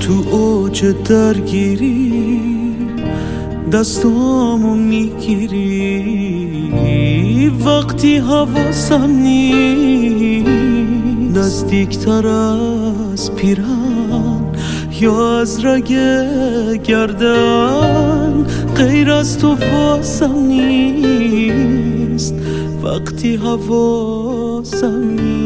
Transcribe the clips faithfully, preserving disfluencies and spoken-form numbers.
تو اوج درگیری دستامو میگیری، وقتی حواسم نیست نزدیکتر از پیرن یا از رگ گردن، غیر از تو واسم نیست وقتی حواسم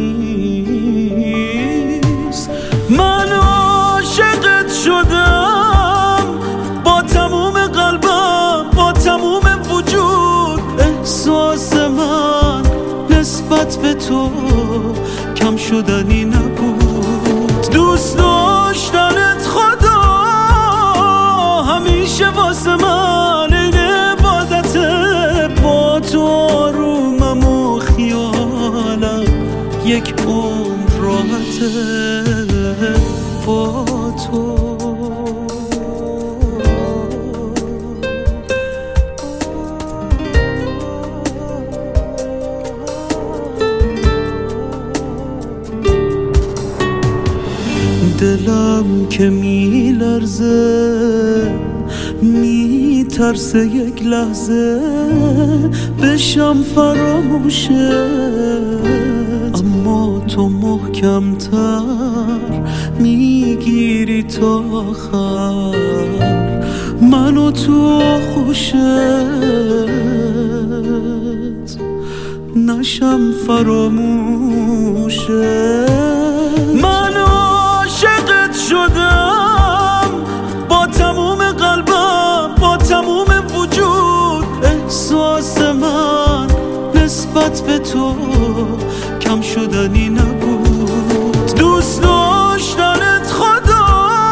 نیست. من عاشقت شدم با تموم قلبم، با تموم وجود. احساس من نسبت به تو کم شدنی نبود. دوست داشتنت خدا همیشه واسه من این عبادته. با تو آرومم و خیالم یک عمر راحته. با تو دلم که میلرزه میترسه یک لحظه بشم فراموشت، اما تو محکمتر میگیری تا آخر منو تو آغوشت، نشم فراموشت. من عاشقت شدم با تموم قلبم، با تموم وجود. احساس من نسبت به تو کم شدنی نبود. دوست داشتنت خدا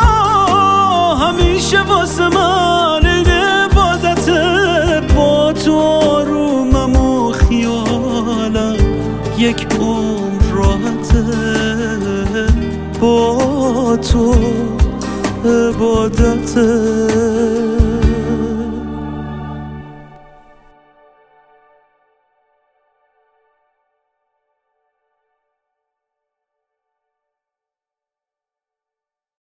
همیشه واسه من این عبادته. با تو آرومم و خیالم یک عمر راحته. با تو عبادته.